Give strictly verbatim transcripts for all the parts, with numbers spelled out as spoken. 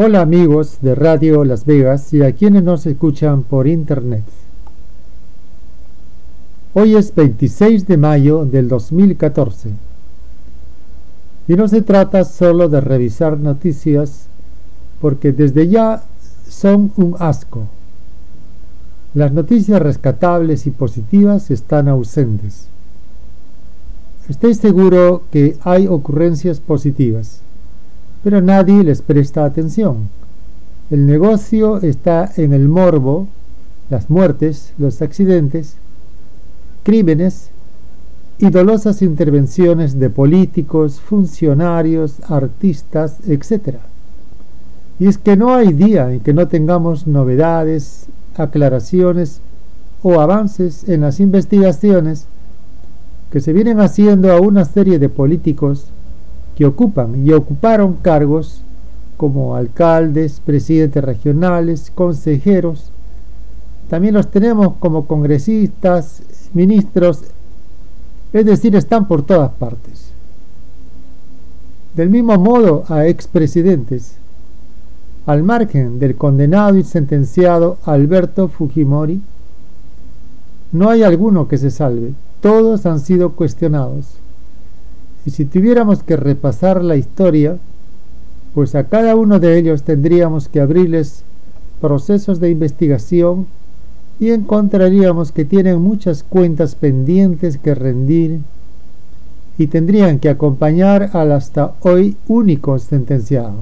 Hola amigos de Radio Las Vegas y a quienes nos escuchan por internet. Hoy es veintiséis de mayo del dos mil catorce y no se trata solo de revisar noticias porque desde ya son un asco. Las noticias rescatables y positivas están ausentes. Estoy seguro que hay ocurrencias positivas, pero nadie les presta atención. El negocio está en el morbo, las muertes, los accidentes, crímenes y dolosas intervenciones de políticos, funcionarios, artistas, etcétera. Y es que no hay día en que no tengamos novedades, aclaraciones o avances en las investigaciones que se vienen haciendo a una serie de políticos que ocupan y ocuparon cargos como alcaldes, presidentes regionales, consejeros. También los tenemos como congresistas, ministros, es decir, están por todas partes. Del mismo modo a expresidentes, al margen del condenado y sentenciado Alberto Fujimori, no hay alguno que se salve, todos han sido cuestionados. Y si tuviéramos que repasar la historia, pues a cada uno de ellos tendríamos que abrirles procesos de investigación y encontraríamos que tienen muchas cuentas pendientes que rendir y tendrían que acompañar al hasta hoy único sentenciado.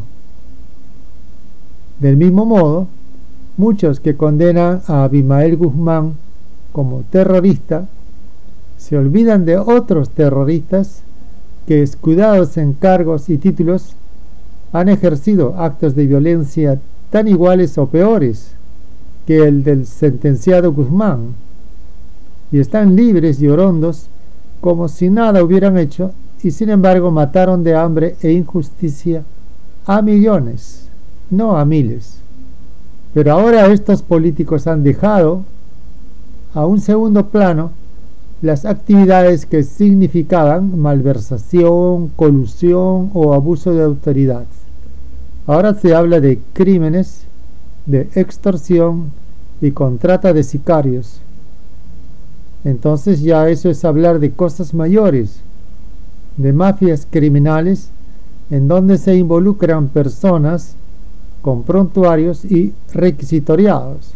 Del mismo modo, muchos que condenan a Abimael Guzmán como terrorista se olvidan de otros terroristas que, escudados en cargos y títulos, han ejercido actos de violencia tan iguales o peores que el del sentenciado Guzmán, y están libres y orondos como si nada hubieran hecho, y sin embargo mataron de hambre e injusticia a millones, no a miles. Pero ahora estos políticos han dejado a un segundo plano las actividades que significaban malversación, colusión o abuso de autoridad. Ahora se habla de crímenes, de extorsión y contrata de sicarios. Entonces ya eso es hablar de cosas mayores, de mafias criminales en donde se involucran personas con prontuarios y requisitoriados.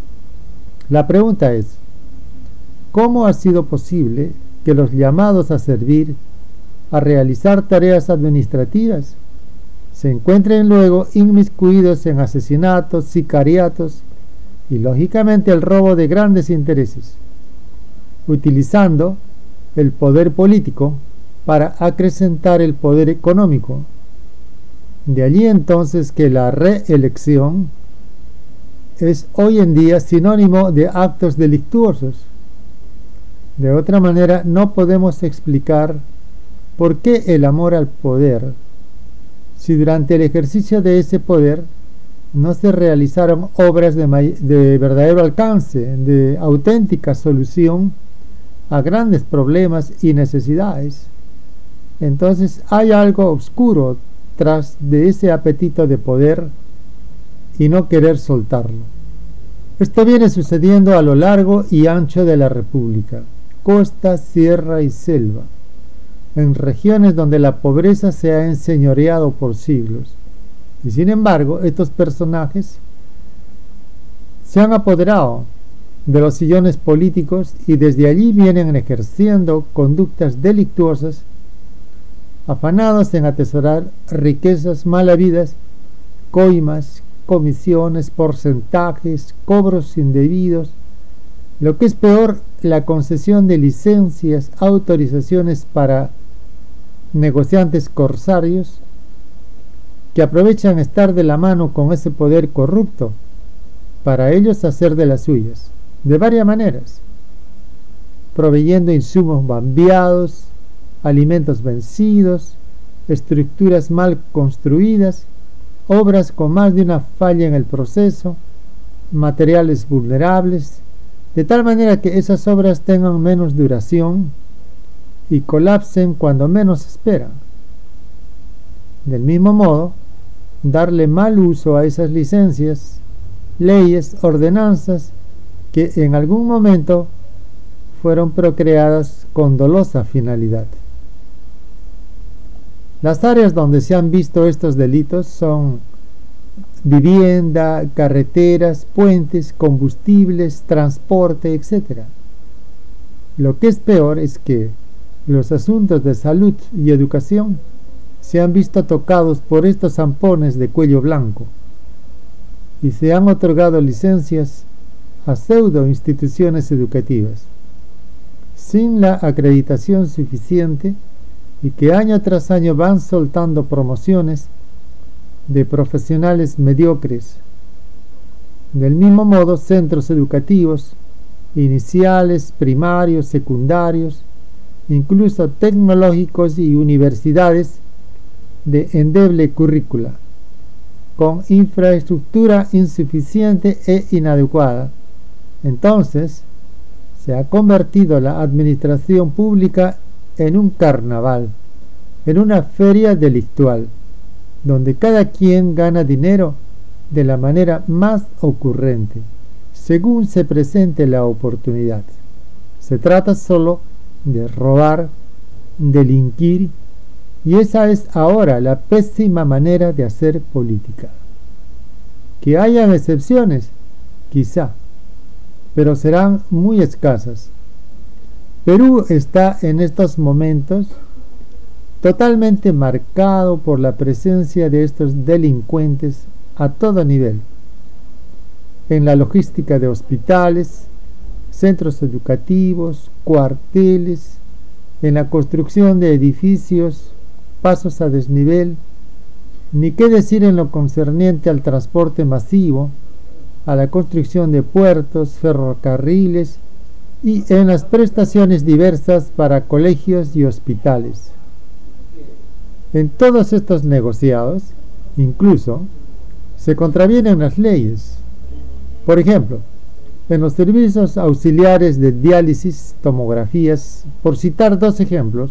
La pregunta es, ¿cómo ha sido posible que los llamados a servir, a realizar tareas administrativas, se encuentren luego inmiscuidos en asesinatos, sicariatos y lógicamente el robo de grandes intereses, utilizando el poder político para acrecentar el poder económico? De allí entonces que la reelección es hoy en día sinónimo de actos delictuosos. De otra manera, no podemos explicar por qué el amor al poder, si durante el ejercicio de ese poder no se realizaron obras de, de verdadero alcance, de auténtica solución a grandes problemas y necesidades. Entonces hay algo oscuro tras de ese apetito de poder y no querer soltarlo. Esto viene sucediendo a lo largo y ancho de la República, costa, sierra y selva, en regiones donde la pobreza se ha enseñoreado por siglos. Y sin embargo, estos personajes se han apoderado de los sillones políticos y desde allí vienen ejerciendo conductas delictuosas, afanados en atesorar riquezas mal habidas, coimas, comisiones, porcentajes, cobros indebidos, lo que es peor, la concesión de licencias, autorizaciones para negociantes corsarios que aprovechan estar de la mano con ese poder corrupto para ellos hacer de las suyas, de varias maneras, proveyendo insumos bambeados, alimentos vencidos, estructuras mal construidas, obras con más de una falla en el proceso, materiales vulnerables, de tal manera que esas obras tengan menos duración y colapsen cuando menos esperan. Del mismo modo, darle mal uso a esas licencias, leyes, ordenanzas que en algún momento fueron procreadas con dolosa finalidad. Las áreas donde se han visto estos delitos son vivienda, carreteras, puentes, combustibles, transporte, etcétera. Lo que es peor es que los asuntos de salud y educación se han visto tocados por estos zampones de cuello blanco y se han otorgado licencias a pseudo instituciones educativas sin la acreditación suficiente y que año tras año van soltando promociones de profesionales mediocres. Del mismo modo, centros educativos iniciales, primarios, secundarios, incluso tecnológicos y universidades de endeble currícula, con infraestructura insuficiente e inadecuada. Entonces, se ha convertido la administración pública en un carnaval, en una feria delictual, donde cada quien gana dinero de la manera más ocurrente, según se presente la oportunidad. Se trata solo de robar, delinquir, y esa es ahora la pésima manera de hacer política. Que hayan excepciones, quizá, pero serán muy escasas. Perú está en estos momentos totalmente marcado por la presencia de estos delincuentes a todo nivel, en la logística de hospitales, centros educativos, cuarteles, en la construcción de edificios, pasos a desnivel, ni qué decir en lo concerniente al transporte masivo, a la construcción de puertos, ferrocarriles y en las prestaciones diversas para colegios y hospitales. En todos estos negociados, incluso, se contravienen las leyes. Por ejemplo, en los servicios auxiliares de diálisis, tomografías, por citar dos ejemplos,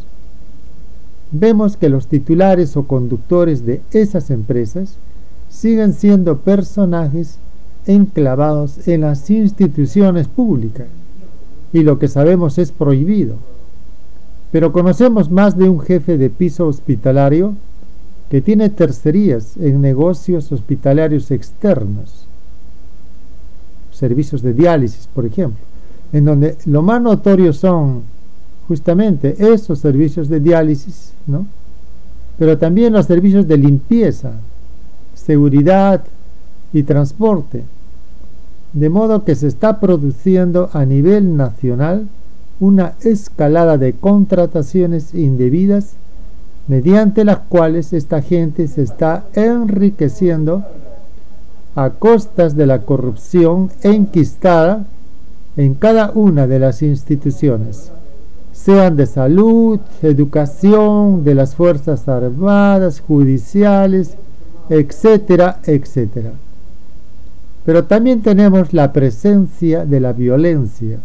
vemos que los titulares o conductores de esas empresas siguen siendo personajes enclavados en las instituciones públicas, y lo que sabemos es prohibido. Pero conocemos más de un jefe de piso hospitalario que tiene tercerías en negocios hospitalarios externos, servicios de diálisis, por ejemplo, en donde lo más notorio son justamente esos servicios de diálisis, ¿no? Pero también los servicios de limpieza, seguridad y transporte, de modo que se está produciendo a nivel nacional una escalada de contrataciones indebidas mediante las cuales esta gente se está enriqueciendo a costas de la corrupción enquistada en cada una de las instituciones, sean de salud, educación, de las Fuerzas Armadas, judiciales, etcétera, etcétera. Pero también tenemos la presencia de la violencia,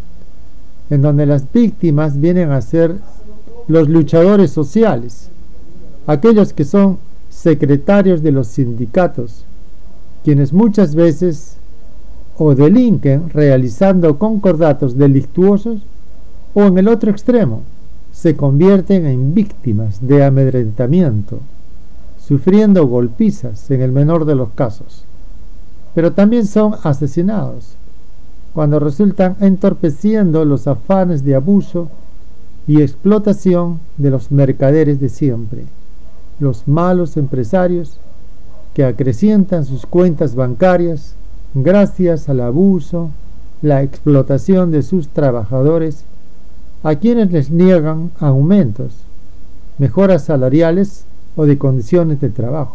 en donde las víctimas vienen a ser los luchadores sociales, aquellos que son secretarios de los sindicatos, quienes muchas veces o delinquen realizando concordatos delictuosos, o en el otro extremo se convierten en víctimas de amedrentamiento, sufriendo golpizas en el menor de los casos. Pero también son asesinados cuando resultan entorpeciendo los afanes de abuso y explotación de los mercaderes de siempre, los malos empresarios que acrecientan sus cuentas bancarias gracias al abuso, la explotación de sus trabajadores, a quienes les niegan aumentos, mejoras salariales o de condiciones de trabajo,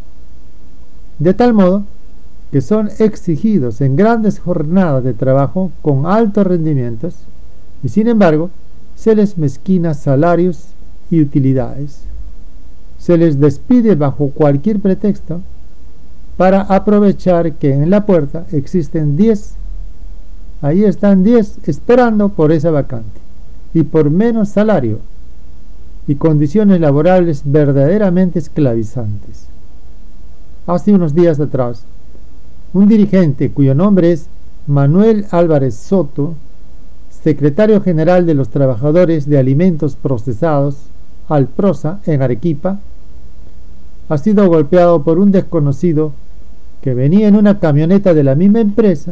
de tal modo que son exigidos en grandes jornadas de trabajo con altos rendimientos y sin embargo se les mezquina salarios y utilidades. Se les despide bajo cualquier pretexto para aprovechar que en la puerta existen diez. Ahí están diez esperando por esa vacante y por menos salario y condiciones laborales verdaderamente esclavizantes. hace unos días atrás, un dirigente cuyo nombre es Manuel Álvarez Soto, secretario general de los trabajadores de alimentos procesados, Alprosa, en Arequipa, ha sido golpeado por un desconocido que venía en una camioneta de la misma empresa,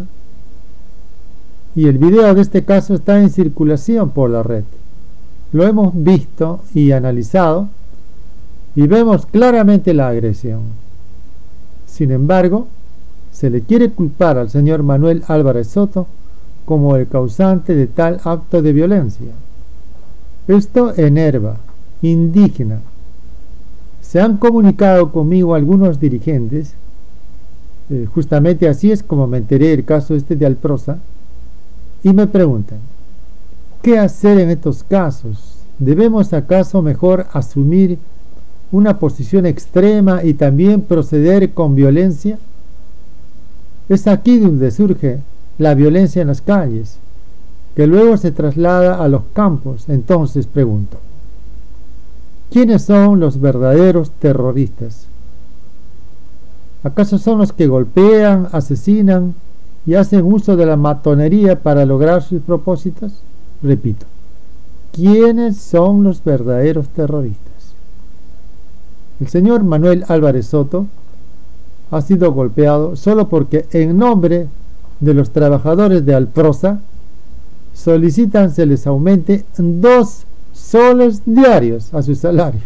y el video de este caso está en circulación por la red. Lo hemos visto y analizado y vemos claramente la agresión. Sin embargo, se le quiere culpar al señor Manuel Álvarez Soto como el causante de tal acto de violencia. Esto enerva, indigna. Se han comunicado conmigo algunos dirigentes, eh, justamente así es como me enteré del caso este de Alprosa, y me preguntan, ¿qué hacer en estos casos? ¿Debemos acaso mejor asumir una posición extrema y también proceder con violencia? Es aquí donde surge la violencia en las calles, que luego se traslada a los campos. Entonces pregunto, ¿quiénes son los verdaderos terroristas? ¿Acaso son los que golpean, asesinan y hacen uso de la matonería para lograr sus propósitos? Repito, ¿quiénes son los verdaderos terroristas? El señor Manuel Álvarez Soto ha sido golpeado solo porque en nombre de los trabajadores de Alprosa solicitan se les aumente dos soles diarios a su salario.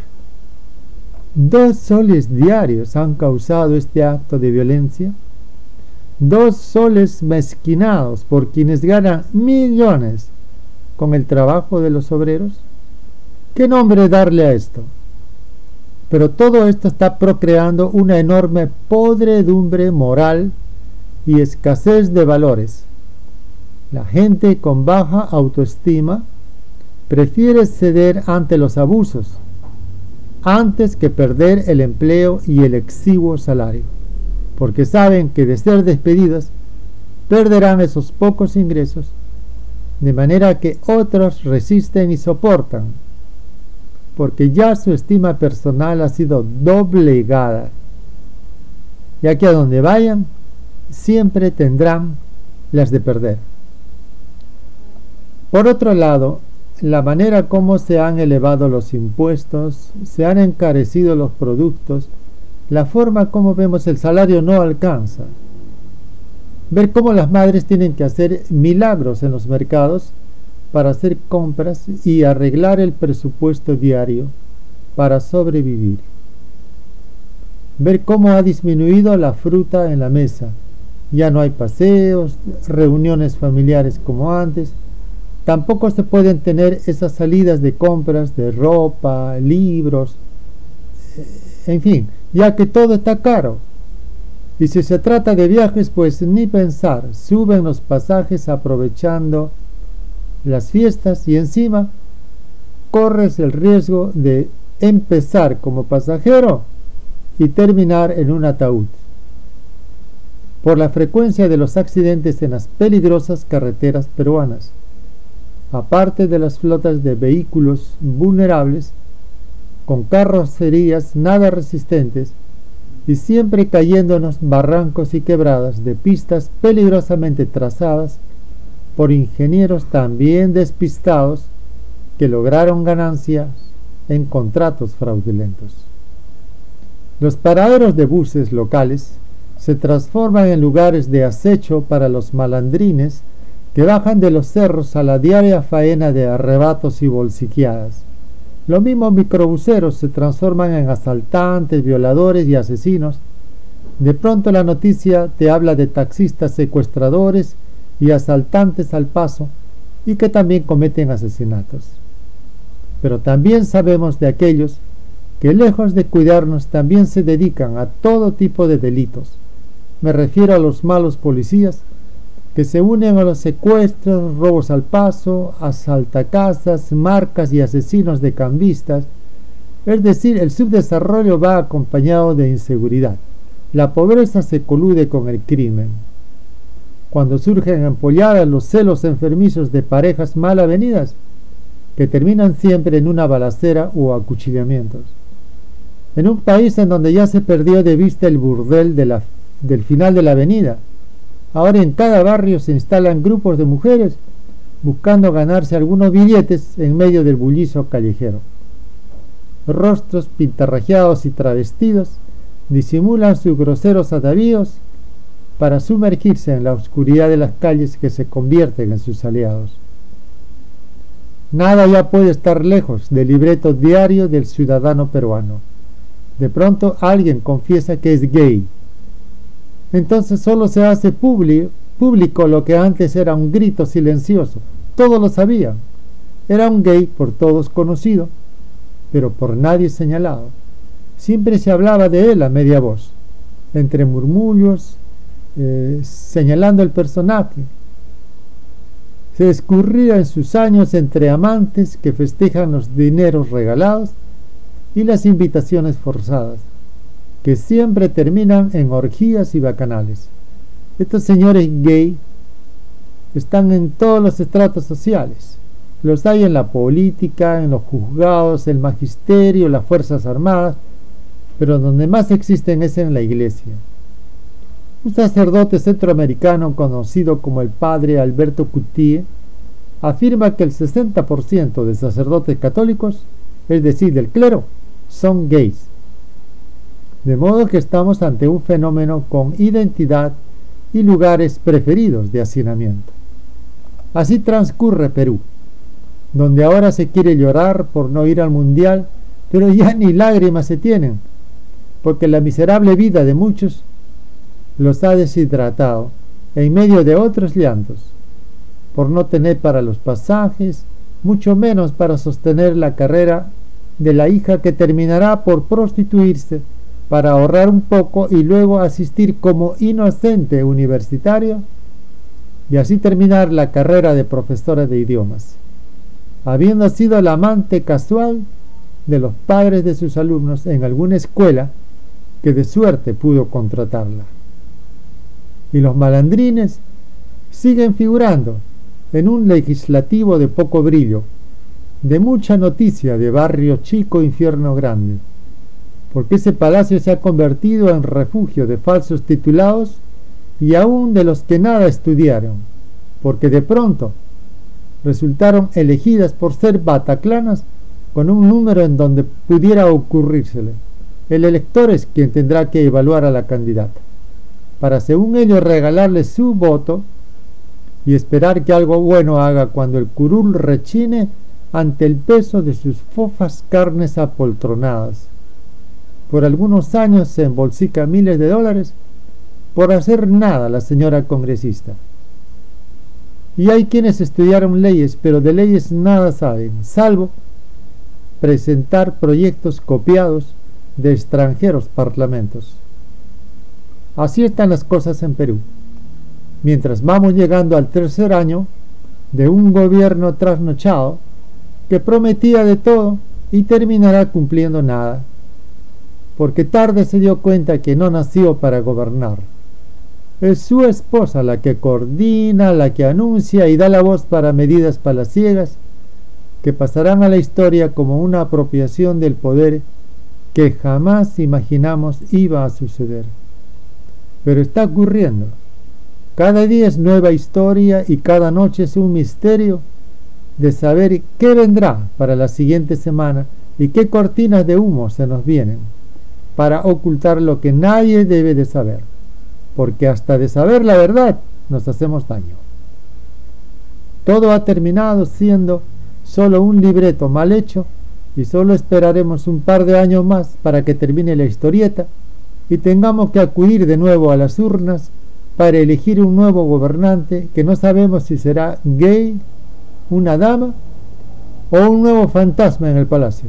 Dos soles diarios han causado este acto de violencia. Dos soles mezquinados por quienes ganan millones con el trabajo de los obreros. ¿Qué nombre darle a esto? Pero todo esto está procreando una enorme podredumbre moral y escasez de valores. La gente con baja autoestima prefiere ceder ante los abusos antes que perder el empleo y el exiguo salario, porque saben que de ser despedidas perderán esos pocos ingresos, de manera que otros resisten y soportan, porque ya su estima personal ha sido doblegada, ya que a donde vayan siempre tendrán las de perder. Por otro lado, la manera como se han elevado los impuestos, se han encarecido los productos, la forma como vemos el salario no alcanza. Ver cómo las madres tienen que hacer milagros en los mercados para hacer compras y arreglar el presupuesto diario para sobrevivir. Ver cómo ha disminuido la fruta en la mesa. Ya no hay paseos, reuniones familiares como antes. Tampoco se pueden tener esas salidas de compras de ropa, libros, en fin, ya que todo está caro. Y si se trata de viajes, pues ni pensar, suben los pasajes aprovechando las fiestas y encima corres el riesgo de empezar como pasajero y terminar en un ataúd. Por la frecuencia de los accidentes en las peligrosas carreteras peruanas, aparte de las flotas de vehículos vulnerables, con carrocerías nada resistentes y siempre cayéndonos barrancos y quebradas de pistas peligrosamente trazadas por ingenieros también despistados que lograron ganancias en contratos fraudulentos. Los paraderos de buses locales se transforman en lugares de acecho para los malandrines que bajan de los cerros a la diaria faena de arrebatos y bolsiqueadas. Los mismos microbuseros se transforman en asaltantes, violadores y asesinos. De pronto la noticia te habla de taxistas secuestradores y asaltantes al paso, y que también cometen asesinatos. Pero también sabemos de aquellos que, lejos de cuidarnos, también se dedican a todo tipo de delitos. Me refiero a los malos policías que se unen a los secuestros, robos al paso, asaltacasas, marcas y asesinos de cambistas. Es decir, el subdesarrollo va acompañado de inseguridad. La pobreza se colude con el crimen. Cuando surgen empolladas los celos enfermizos de parejas mal avenidas, que terminan siempre en una balacera o acuchillamientos. en un país en donde ya se perdió de vista el burdel de la, del final de la avenida. Ahora en cada barrio se instalan grupos de mujeres buscando ganarse algunos billetes en medio del bullicio callejero. Rostros pintarrajeados y travestidos disimulan sus groseros atavíos para sumergirse en la oscuridad de las calles que se convierten en sus aliados. Nada ya puede estar lejos del libreto diario del ciudadano peruano. De pronto alguien confiesa que es gay. Entonces solo se hace público lo que antes era un grito silencioso. Todos lo sabían. Era un gay por todos conocido, pero por nadie señalado. Siempre se hablaba de él a media voz, entre murmullos, eh, señalando el personaje. Se escurría en sus años entre amantes que festejan los dineros regalados y las invitaciones forzadas, que siempre terminan en orgías y bacanales. Estos señores gay están en todos los estratos sociales. Los hay en la política, en los juzgados, el magisterio, las fuerzas armadas, pero donde más existen es en la iglesia. Un sacerdote centroamericano conocido como el padre Alberto Coutinho afirma que el sesenta por ciento de sacerdotes católicos, es decir, del clero, son gays. De modo que estamos ante un fenómeno con identidad y lugares preferidos de hacinamiento. Así transcurre Perú, donde ahora se quiere llorar por no ir al mundial, pero ya ni lágrimas se tienen, porque la miserable vida de muchos los ha deshidratado en medio de otros llantos, por no tener para los pasajes, mucho menos para sostener la carrera de la hija que terminará por prostituirse para ahorrar un poco y luego asistir como inocente universitario y así terminar la carrera de profesora de idiomas, habiendo sido la amante casual de los padres de sus alumnos en alguna escuela que de suerte pudo contratarla. Y los malandrines siguen figurando en un legislativo de poco brillo, de mucha noticia de barrio chico, infierno grande, porque ese palacio se ha convertido en refugio de falsos titulados y aún de los que nada estudiaron, porque de pronto resultaron elegidas por ser bataclanas con un número en donde pudiera ocurrírsele. El elector es quien tendrá que evaluar a la candidata, para según ellos regalarle su voto y esperar que algo bueno haga cuando el curul rechine ante el peso de sus fofas carnes apoltronadas. Por algunos años se embolsica miles de dólares por hacer nada la señora congresista. Y hay quienes estudiaron leyes, pero de leyes nada saben, salvo presentar proyectos copiados de extranjeros parlamentos. Así están las cosas en Perú, mientras vamos llegando al tercer año de un gobierno trasnochado que prometía de todo y terminará cumpliendo nada, porque tarde se dio cuenta que no nació para gobernar. Es su esposa la que coordina, la que anuncia y da la voz para medidas palaciegas que pasarán a la historia como una apropiación del poder que jamás imaginamos iba a suceder. Pero está ocurriendo. Cada día es nueva historia y cada noche es un misterio de saber qué vendrá para la siguiente semana y qué cortinas de humo se nos vienen para ocultar lo que nadie debe de saber, porque hasta de saber la verdad nos hacemos daño. Todo ha terminado siendo solo un libreto mal hecho y solo esperaremos un par de años más para que termine la historieta y tengamos que acudir de nuevo a las urnas para elegir un nuevo gobernante que no sabemos si será gay, una dama o un nuevo fantasma en el palacio,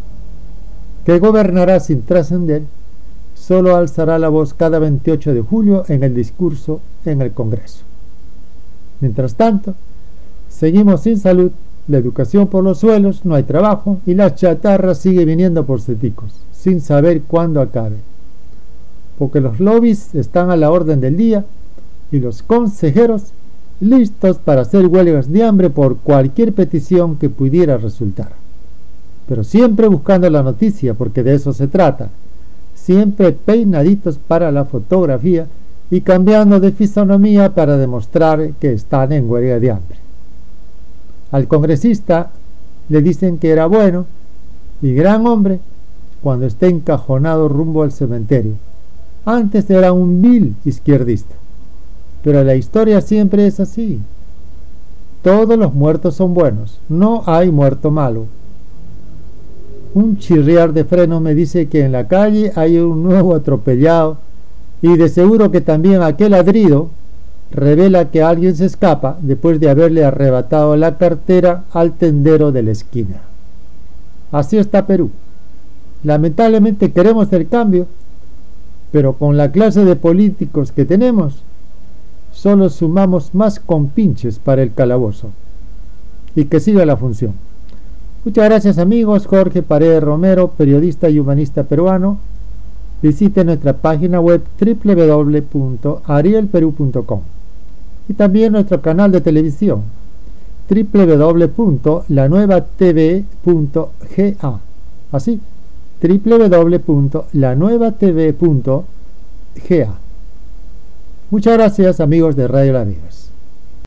que gobernará sin trascender, solo alzará la voz cada veintiocho de julio en el discurso en el Congreso. Mientras tanto, seguimos sin salud, la educación por los suelos, no hay trabajo y la chatarra sigue viniendo por ceticos, sin saber cuándo acabe, porque los lobbies están a la orden del día y los consejeros listos para hacer huelgas de hambre por cualquier petición que pudiera resultar. pero siempre buscando la noticia, porque de eso se trata, siempre peinaditos para la fotografía y cambiando de fisonomía para demostrar que están en huelga de hambre. Al congresista le dicen que era bueno y gran hombre cuando esté encajonado rumbo al cementerio. Antes era un vil izquierdista, pero la historia siempre es así. Todos los muertos son buenos, no hay muerto malo. Un chirriar de freno me dice que en la calle hay un nuevo atropellado y de seguro que también aquel ladrido revela que alguien se escapa después de haberle arrebatado la cartera al tendero de la esquina. Así está Perú. Lamentablemente queremos el cambio, pero con la clase de políticos que tenemos, solo sumamos más compinches para el calabozo. Y que siga la función. Muchas gracias amigos. Jorge Paredes Romero, periodista y humanista peruano. Visite nuestra página web doble u doble u doble u punto ariel perú punto com y también nuestro canal de televisión doble u doble u doble u punto la nueva t v punto g a. Así, doble u doble u doble u punto la nueva t v punto g a. Muchas gracias amigos de Radio La Vegas.